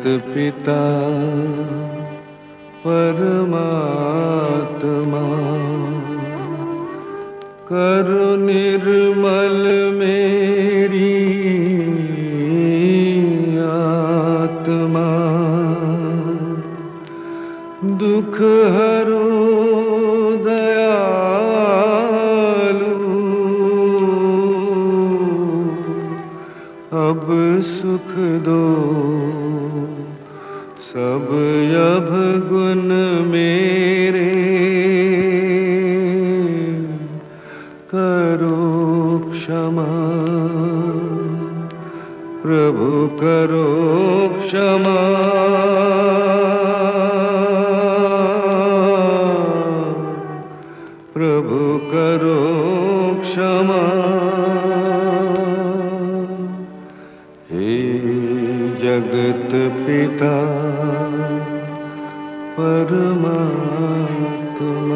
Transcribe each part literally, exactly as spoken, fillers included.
पिता परमात्मा करो निर्मल मेरी आत्मा, दुख हरो दयालु अब सुख दो सब यभ गुण मेरे, करो क्षमा प्रभु करो क्षमा, प्रभु करो क्षमा। हे जगत पिता परमात्मा,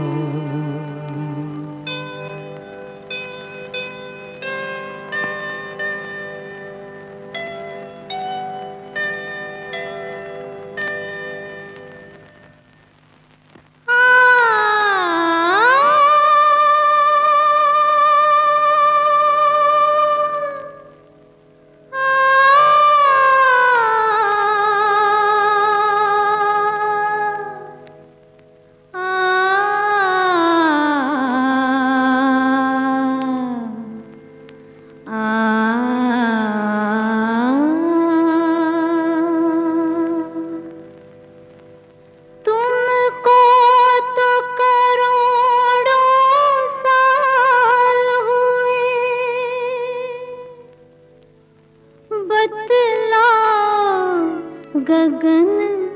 गगन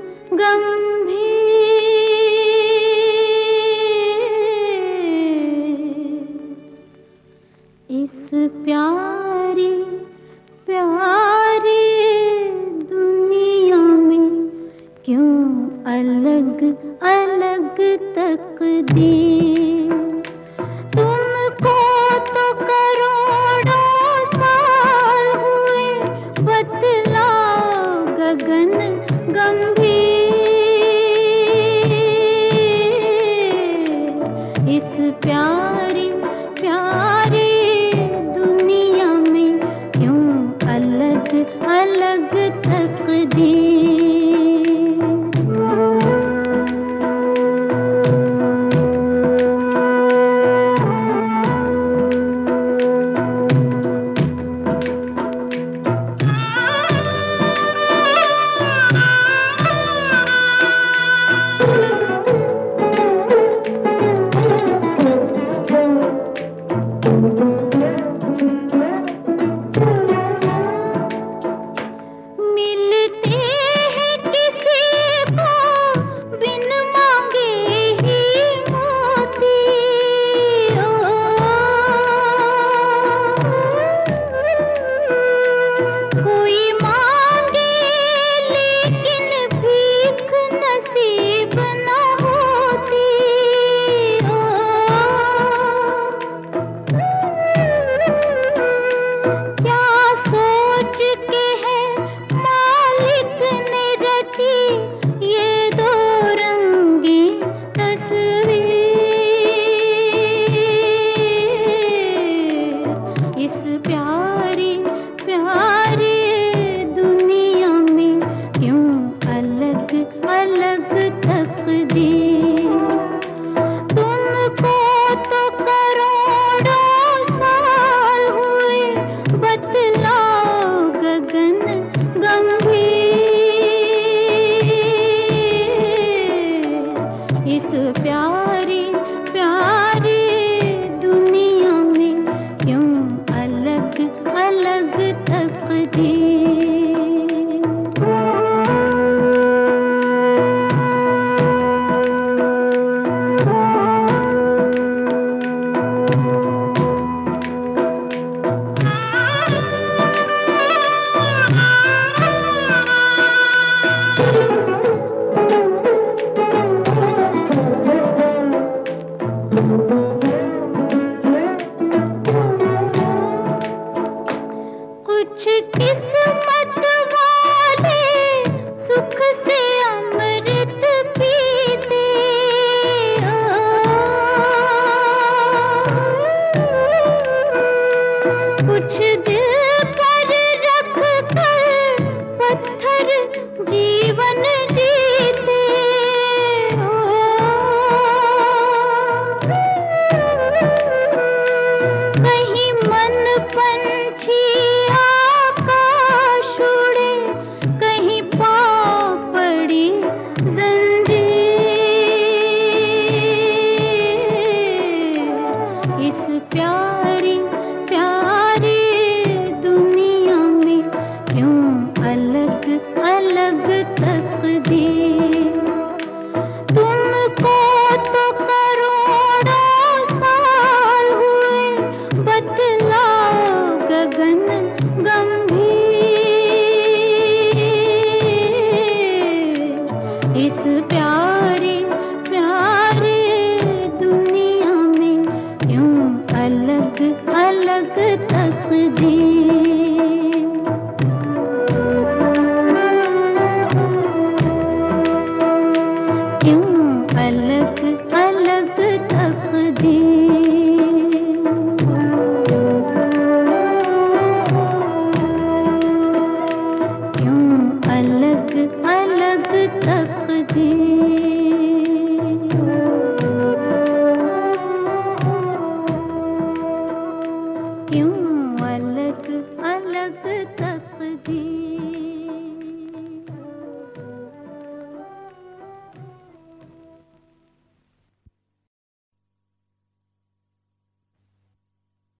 गंभीर इस प्यारी प्यारी दुनिया में क्यों अलग अलग तकदीर। तुमको तो करोड़ों साल हुए बतलाओ गगन गंभीर इस प्यारी प्यारी दुनिया में क्यों अलग अलग तकदीर। इस प्यारी प्यारी दुनिया में क्यों अलग अलग तकदीर। कुछ किस्मत वाले कुछ दिल पर रख कर पत्थर जीवन जीते हो। कहीं मन पंछी आकाश उड़े, कहीं पाँव पड़ी जंजीर। इस प्यारी प्यारी दुनिया में क्यों अलग अलग तकदीर। तुमको तो करोड़ों साल हुए, बतलाओ गगन गंभीर। इस प्यारी प्यारी दुनिया में क्यों अलग अलग तकदीर। क्यों अलग अलग तकदीर। क्यों अलग अलग तकदीर। क्यों अलग अलग तकदीर।